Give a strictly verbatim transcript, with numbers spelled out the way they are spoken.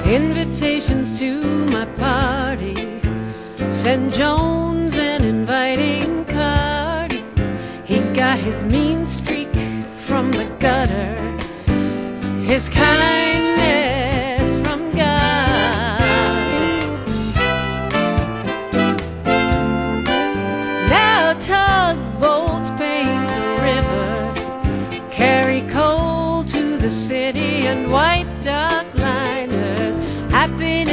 invitations to my party, send Jones an inviting card. He got his mean streak from the gutter, his kindness from God. Now tugboats paint the river, carry coal to the city, and white dock liners happy